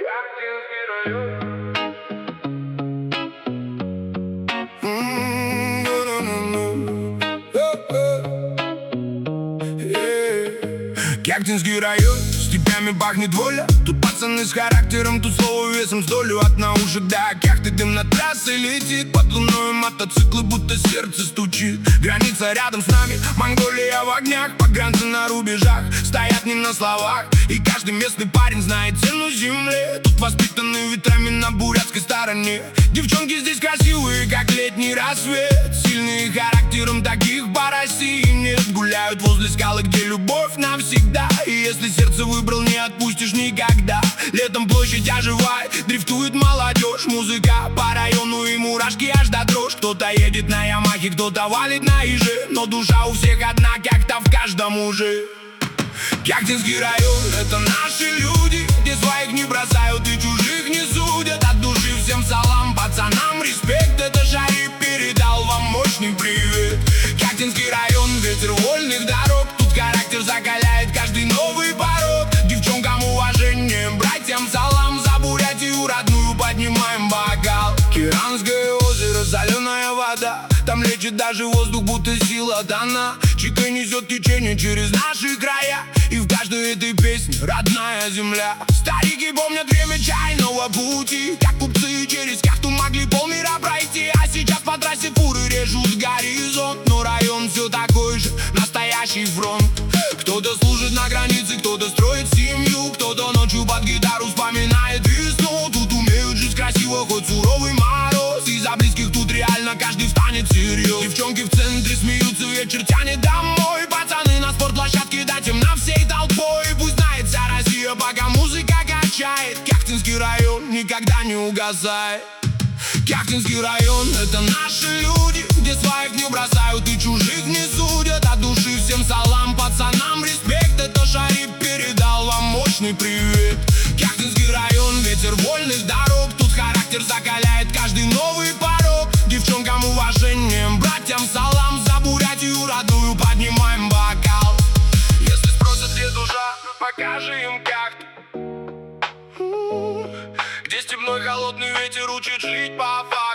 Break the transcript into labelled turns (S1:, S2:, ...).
S1: Кяхтинский район, степями пахнет воля. Тут пацаны с характером, тут слово весом с долю. От наушек до кяхты дым над трассой летит. Под луной мотоциклы, будто сердце стучит. Граница рядом с нами, Монголия в огнях. Погранцы на рубежах, стоят не на словах. И каждый местный парень знает цену земле. Тут воспитаны ветрами на бурятской стороне. Девчонки здесь красивые, как летний рассвет. Сильные характером, таких по России нет. Гуляют возле скалы, где любовь навсегда. И если сердце выбрал, не отпустишь никогда. Летом площадь оживает, дрифтует молодежь. Музыка по району и мурашки аж до дрожь. Кто-то едет на Ямахе, кто-то валит на Иже. Но душа у всех одна, как-то в каждом уже. Кяхтинский район — это наши люди, где своих не бросают и чужих не судят. От души всем салам, пацанам респект. Это Шарип передал вам мощный привет. Кяхтинский район — ветер вольных дорог. Тут характер закаляет каждый новый порог. Девчонкам уважение, братьям салам. За Бурятию родную поднимаем бокал. Киранское озеро, соленая вода. Там лечит даже воздух, будто сила дана. Чикой несет течение через наши края. И в каждой этой песне родная земля. Старики помнят время чайного пути, как купцы через кяхту могли полмира пройти. А сейчас по трассе фуры режут горизонт. Но район все такой же, настоящий фронт. Кто-то служит на границе, кто-то строит семью. Кто-то ночью под гитару вспоминает весну. Тут умеют жить красиво, хоть суровый мороз. Из-за близких тут реально каждый встанет всерьез. Девчонки в центре смеются, вечер тянет домой. Пацаны на спортплощадке, да темно всей толпой. Пусть знает вся Россия, пока музыка качает. Кяхтинский район никогда не угасает. Кяхтинский район — это наши люди, где своих не бросают и чужих не судят. От души всем салам, пацанам респект. Это Шарип передал вам мощный привет. Кяхтинский район — ветер вольных дорог. Тут характер закаляет каждый новый порог. Девчонкам уважением, братьям салам. За Бурятию родную поднимаем бокал. Если спросят, где душа, покажи им кяхту, где степной холодный ветер учит жить по факту.